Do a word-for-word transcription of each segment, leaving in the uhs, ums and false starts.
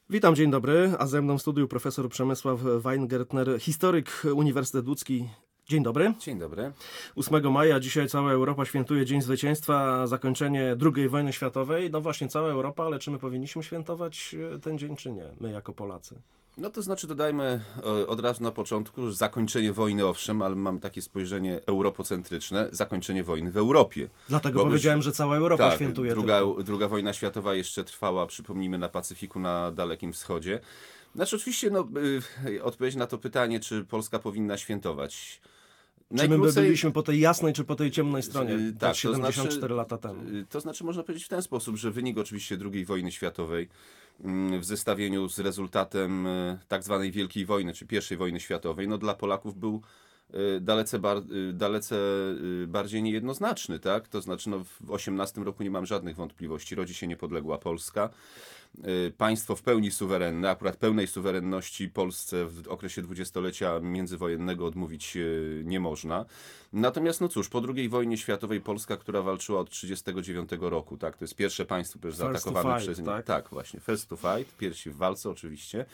Witam, dzień dobry, a ze mną w studiu profesor Przemysław Weingartner, historyk Uniwersytet Łódzki. Dzień dobry. Dzień dobry. ósmego maja, dzisiaj cała Europa świętuje Dzień Zwycięstwa, zakończenie drugiej wojny światowej. No właśnie, cała Europa, ale czy my powinniśmy świętować ten dzień, czy nie, my jako Polacy? No to znaczy dodajmy od razu na początku, że zakończenie wojny owszem, ale mamy takie spojrzenie europocentryczne, zakończenie wojny w Europie. Dlatego Bo powiedziałem, już, że cała Europa tak, świętuje. Druga, tylko. druga wojna światowa jeszcze trwała, przypomnijmy, na Pacyfiku, na Dalekim Wschodzie. Znaczy oczywiście no, y, odpowiedź na to pytanie, czy Polska powinna świętować. Czy my by byliśmy po tej jasnej, czy po tej ciemnej stronie? Yy, tak, siedemdziesiąt cztery to znaczy, lata temu. Yy, to znaczy można powiedzieć w ten sposób, że wynik oczywiście drugiej wojny światowej yy, w zestawieniu z rezultatem yy, tak zwanej Wielkiej Wojny, czy pierwszej wojny światowej, no dla Polaków był yy, dalece, bar, yy, dalece yy, bardziej niejednoznaczny, tak? To znaczy no, w osiemnastym roku nie mam żadnych wątpliwości, rodzi się niepodległa Polska. Państwo w pełni suwerenne, akurat pełnej suwerenności Polsce w okresie dwudziestolecia międzywojennego odmówić nie można. Natomiast no cóż, po drugiej wojnie światowej Polska, która walczyła od tysiąc dziewięćset trzydziestego dziewiątego roku, tak, to jest pierwsze państwo też zaatakowane przez nie. Tak? tak, właśnie, first to fight, pierwsi w walce oczywiście.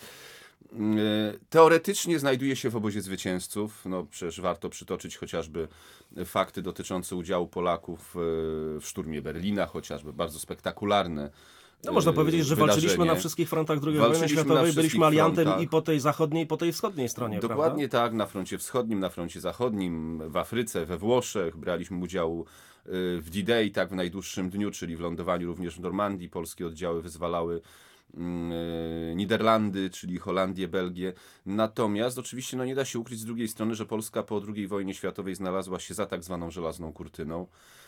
Teoretycznie znajduje się w obozie zwycięzców. No przecież warto przytoczyć chociażby fakty dotyczące udziału Polaków w szturmie Berlina, chociażby bardzo spektakularne. No można powiedzieć, że wydarzenie. walczyliśmy na wszystkich frontach drugiej wojny światowej, byliśmy aliantem frontach. i po tej zachodniej, i po tej wschodniej stronie, Dokładnie prawda? tak, na froncie wschodnim, na froncie zachodnim, w Afryce, we Włoszech, braliśmy udział w D-Day, tak w najdłuższym dniu, czyli w lądowaniu również w Normandii. Polskie oddziały wyzwalały Niderlandy, czyli Holandię, Belgię. Natomiast oczywiście no, nie da się ukryć z drugiej strony, że Polska po drugiej wojnie światowej znalazła się za tak zwaną żelazną kurtyną.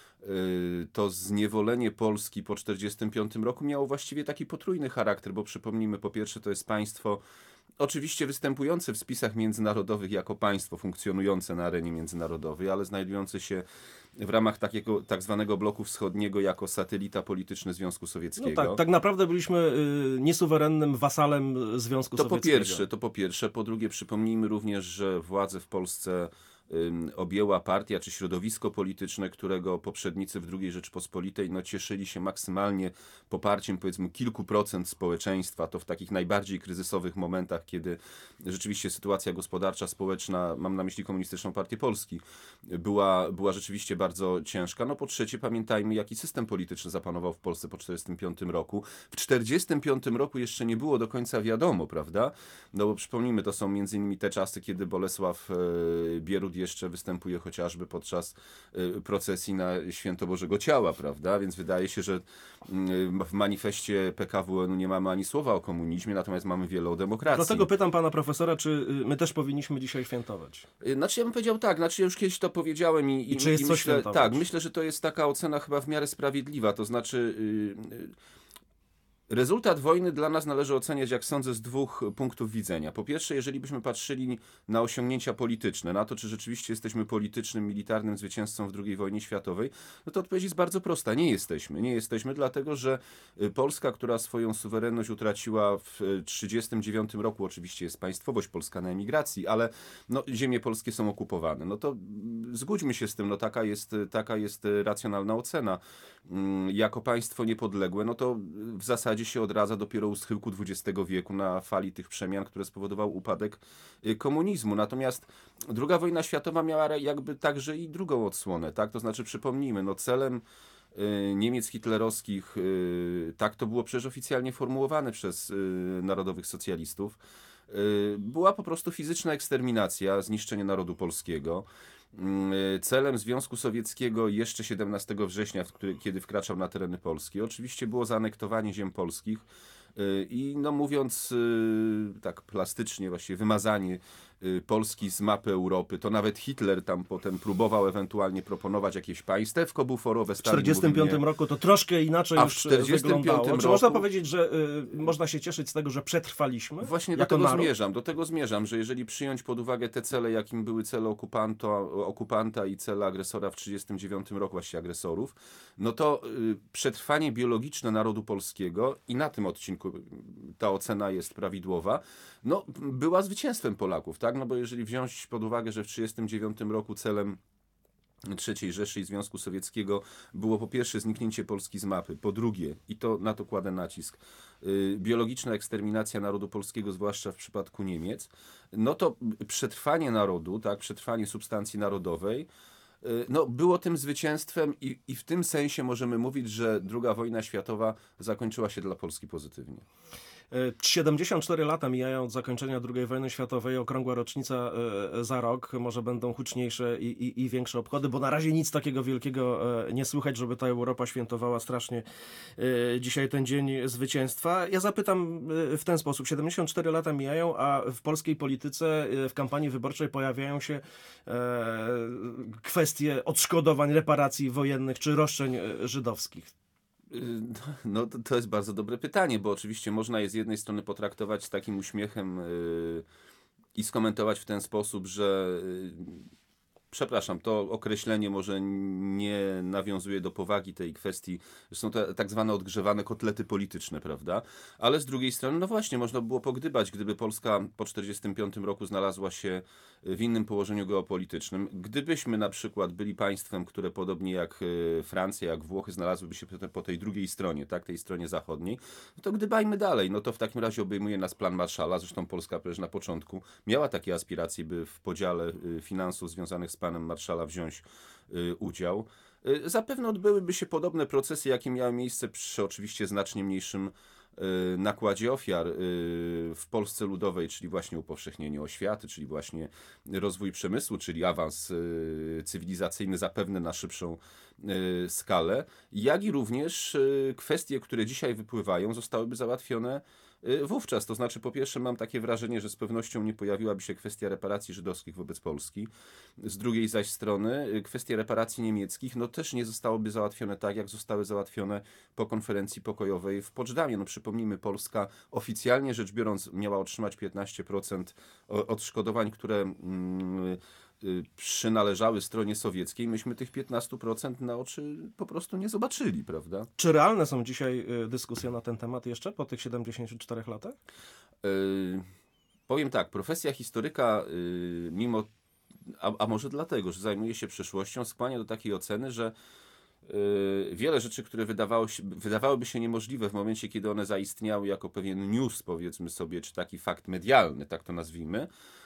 To zniewolenie Polski po tysiąc dziewięćset czterdziestym piątym roku miało właściwie taki potrójny charakter, bo przypomnijmy, po pierwsze to jest państwo oczywiście występujące w spisach międzynarodowych jako państwo funkcjonujące na arenie międzynarodowej, ale znajdujące się w ramach takiego tak zwanego bloku wschodniego jako satelita polityczny Związku Sowieckiego. No tak, tak naprawdę byliśmy y, niesuwerennym wasalem Związku to Sowieckiego. Po pierwsze, to po pierwsze. Po drugie przypomnijmy również, że władze w Polsce objęła partia czy środowisko polityczne, którego poprzednicy w drugiej Rzeczpospolitej no, cieszyli się maksymalnie poparciem powiedzmy kilku procent społeczeństwa, to w takich najbardziej kryzysowych momentach, kiedy rzeczywiście sytuacja gospodarcza, społeczna, mam na myśli Komunistyczną Partię Polski, była, była rzeczywiście bardzo ciężka. No po trzecie pamiętajmy, jaki system polityczny zapanował w Polsce po tysiąc dziewięćset czterdziestym piątym roku. W tysiąc dziewięćset czterdziestym piątym roku jeszcze nie było do końca wiadomo, prawda? No bo przypomnijmy, to są między innymi te czasy, kiedy Bolesław Bierut jeszcze występuje chociażby podczas procesji na Święto Bożego Ciała, prawda? Więc wydaje się, że w manifestie P K W N u nie mamy ani słowa o komunizmie, natomiast mamy wiele o demokracji. Dlatego pytam pana profesora, czy my też powinniśmy dzisiaj świętować? Znaczy ja bym powiedział tak, znaczy ja już kiedyś to powiedziałem i, I, i czy jest i coś myślę, świętować? tak, myślę, że to jest taka ocena chyba w miarę sprawiedliwa, to znaczy yy, yy, rezultat wojny dla nas należy oceniać, jak sądzę, z dwóch punktów widzenia. Po pierwsze, jeżeli byśmy patrzyli na osiągnięcia polityczne, na to, czy rzeczywiście jesteśmy politycznym, militarnym zwycięzcą w drugiej wojnie światowej, no to odpowiedź jest bardzo prosta. Nie jesteśmy. Nie jesteśmy, dlatego że Polska, która swoją suwerenność utraciła w tysiąc dziewięćset trzydziestym dziewiątym roku, oczywiście jest państwowość polska na emigracji, ale no, ziemie polskie są okupowane. No to zgódźmy się z tym, no taka jest, taka jest racjonalna ocena. Jako państwo niepodległe, no to w zasadzie się odradza dopiero u schyłku dwudziestego wieku na fali tych przemian, które spowodował upadek komunizmu. Natomiast druga wojna światowa miała jakby także i drugą odsłonę, tak? To znaczy przypomnijmy, no celem Niemiec hitlerowskich, tak to było przecież oficjalnie formułowane przez narodowych socjalistów, była po prostu fizyczna eksterminacja, zniszczenie narodu polskiego. Celem Związku Sowieckiego jeszcze siedemnastego września, kiedy wkraczał na tereny Polski, oczywiście było zaanektowanie ziem polskich i no mówiąc tak plastycznie, właściwie wymazanie Polski z mapy Europy. To nawet Hitler tam potem próbował ewentualnie proponować jakieś państewko buforowe. W czterdziestym piątym roku to troszkę inaczej A już w czterdziestym piątym wyglądało. Czy roku... można powiedzieć, że y, można się cieszyć z tego, że przetrwaliśmy? Właśnie do jako tego naród? zmierzam. Do tego zmierzam, że jeżeli przyjąć pod uwagę te cele, jakim były cele okupanta, okupanta i cele agresora w trzydziestym dziewiątym roku, właściwie agresorów, no to y, przetrwanie biologiczne narodu polskiego, i na tym odcinku ta ocena jest prawidłowa, no była zwycięstwem Polaków, tak? No bo jeżeli wziąć pod uwagę, że w tysiąc dziewięćset trzydziestym dziewiątym roku celem trzeciej Rzeszy i Związku Sowieckiego było po pierwsze zniknięcie Polski z mapy, po drugie, i to na to kładę nacisk, yy, biologiczna eksterminacja narodu polskiego, zwłaszcza w przypadku Niemiec, no to przetrwanie narodu, tak, przetrwanie substancji narodowej, yy, no, było tym zwycięstwem i, i w tym sensie możemy mówić, że druga wojna światowa zakończyła się dla Polski pozytywnie. siedemdziesiąt cztery lata mijają od zakończenia drugiej wojny światowej, okrągła rocznica e, za rok, może będą huczniejsze i, i, i większe obchody, bo na razie nic takiego wielkiego e, nie słychać, żeby ta Europa świętowała strasznie e, dzisiaj ten dzień zwycięstwa. Ja zapytam e, w ten sposób, siedemdziesiąt cztery lata mijają, a w polskiej polityce e, w kampanii wyborczej pojawiają się e, kwestie odszkodowań, reparacji wojennych czy roszczeń e, żydowskich. No to, to jest bardzo dobre pytanie, bo oczywiście można je z jednej strony potraktować z takim uśmiechem yy, i skomentować w ten sposób, że yy, przepraszam, to określenie może nie nawiązuje do powagi tej kwestii, są to tak zwane odgrzewane kotlety polityczne, prawda? Ale z drugiej strony, no właśnie, można by było pogdybać, gdyby Polska po tysiąc dziewięćset czterdziestym piątym roku znalazła się w innym położeniu geopolitycznym. Gdybyśmy na przykład byli państwem, które podobnie jak Francja, jak Włochy znalazłyby się po tej drugiej stronie, tak, tej stronie zachodniej, no to gdybajmy dalej. No to w takim razie obejmuje nas plan Marshalla. Zresztą Polska przecież na początku miała takie aspiracje, by w podziale finansów związanych z planem Marshalla wziąć y, udział. Y, zapewne odbyłyby się podobne procesy, jakie miały miejsce przy oczywiście znacznie mniejszym y, nakładzie ofiar y, w Polsce Ludowej, czyli właśnie upowszechnienie oświaty, czyli właśnie rozwój przemysłu, czyli awans y, cywilizacyjny zapewne na szybszą y, skalę, jak i również y, kwestie, które dzisiaj wypływają, zostałyby załatwione wówczas. To znaczy, po pierwsze, mam takie wrażenie, że z pewnością nie pojawiłaby się kwestia reparacji żydowskich wobec Polski. Z drugiej zaś strony kwestie reparacji niemieckich no też nie zostałyby załatwione tak, jak zostały załatwione po konferencji pokojowej w Poczdamie. No przypomnijmy, Polska oficjalnie rzecz biorąc miała otrzymać piętnaście procent odszkodowań, które mm, przynależały stronie sowieckiej. Myśmy tych piętnaście procent na oczy po prostu nie zobaczyli, prawda? Czy realne są dzisiaj dyskusje na ten temat jeszcze po tych siedemdziesięciu czterech latach? Yy, powiem tak, profesja historyka, yy, mimo, a, a może dlatego, że zajmuje się przeszłością, skłania do takiej oceny, że yy, wiele rzeczy, które wydawało się, wydawałyby się niemożliwe w momencie, kiedy one zaistniały jako pewien news, powiedzmy sobie, czy taki fakt medialny, tak to nazwijmy,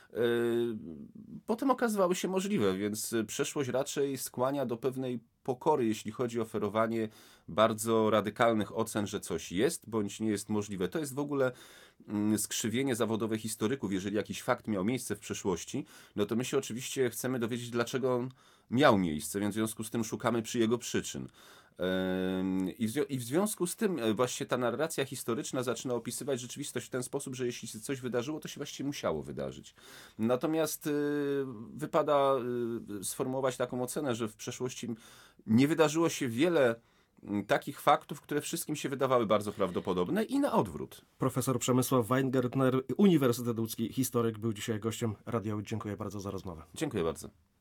potem okazywały się możliwe, więc przeszłość raczej skłania do pewnej pokory, jeśli chodzi o oferowanie bardzo radykalnych ocen, że coś jest bądź nie jest możliwe. To jest w ogóle skrzywienie zawodowe historyków. Jeżeli jakiś fakt miał miejsce w przeszłości, no to my się oczywiście chcemy dowiedzieć, dlaczego on miał miejsce, więc w związku z tym szukamy przy jego przyczyn. I w, I w związku z tym właśnie ta narracja historyczna zaczyna opisywać rzeczywistość w ten sposób, że jeśli coś wydarzyło, to się właściwie musiało wydarzyć. Natomiast y, wypada y, sformułować taką ocenę, że w przeszłości nie wydarzyło się wiele y, takich faktów, które wszystkim się wydawały bardzo prawdopodobne i na odwrót. Profesor Przemysław Weingartner, Uniwersytet Łódzki, historyk, był dzisiaj gościem Radia Łódź. Dziękuję bardzo za rozmowę. Dziękuję bardzo.